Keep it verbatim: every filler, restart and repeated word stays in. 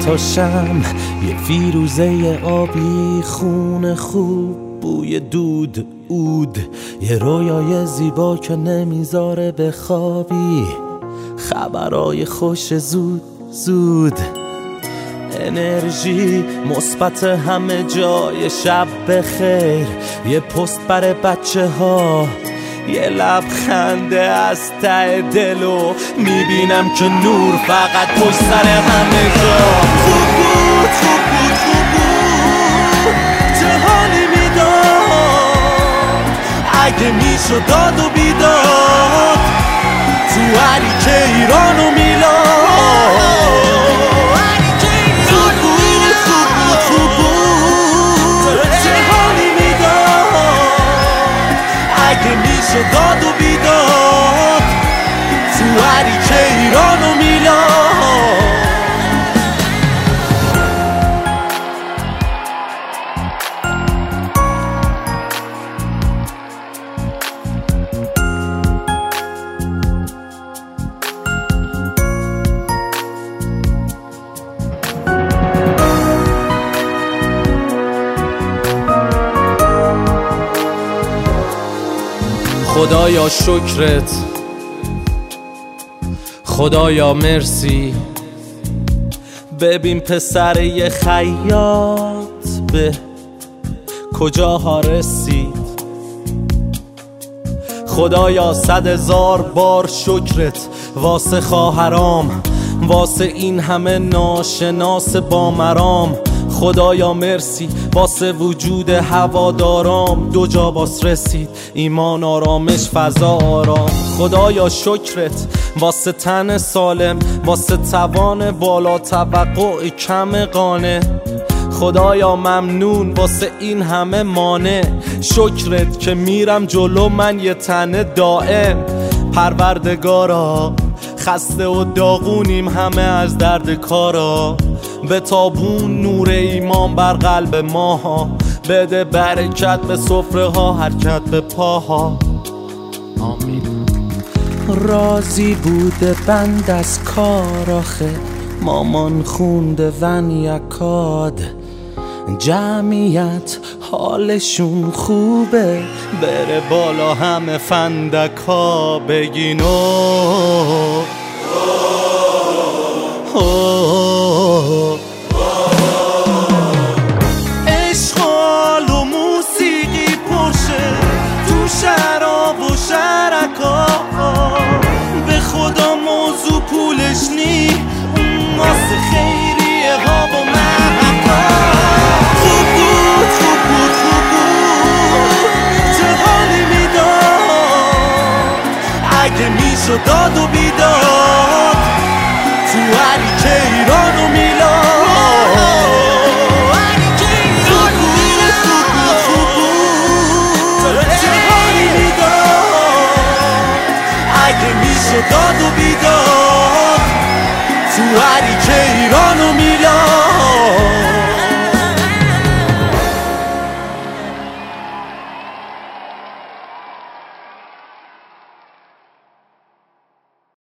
تاشم، یه فیروزه آبی، خون خوب، بوی دود اود، یه رویای زیبا که نمیذاره بخوابی، خبرای خوش زود زود، انرژی مثبت همه جای، شب بخیر، یه پست برای بچه ها، یه لبخنده از ته دلو میبینم که نور فقط پشت سر همه جا. خوب بود خوب بود خوب بود، چه حالی میداد اگه میشد داد و بیداد تو هری که ایران و میلاد. خوب بود خوب بود خوب بود، چه حالی میداد اگه میشد داد و بیداد تو هری که ایران و میلاد. خدایا شکرت، خدایا مرسی، ببین پسر یه خیاط به کجاها رسید. خدایا صد هزار بار شکرت واسه خواهرام، واسه این همه ناشناس با مرام. خدایا مرسی واسه وجود هوادارام، دو جا باس رسید ایمان آرامش فضا آرام. خدایا شکرت واسه تن سالم، واسه توان بالا توقع کم قانه. خدایا ممنون واسه این همه مانع، شکرت که میرم جلو من یه تنه دائم. پروردگارا خسته و داغونیم همه از درد کارا، به تابون نور ایمان بر قلب ماها، بده برکت به سفره ها حرکت به پاها. آمین. راضی بوده بند از کار آخه، مامان خونده ون یکاد، جمعیت حالشون خوبه، بره بالا همه فندکا بگین اوه اوه. عشق و موسیقی پرشه تو شراب و شرکا، به خدا موضوع پولش نی، اون واسه خیریه ها و محکا. خوب بود خوب بود خوب بود، چه حالی میداد اگه میشد داد و بیداد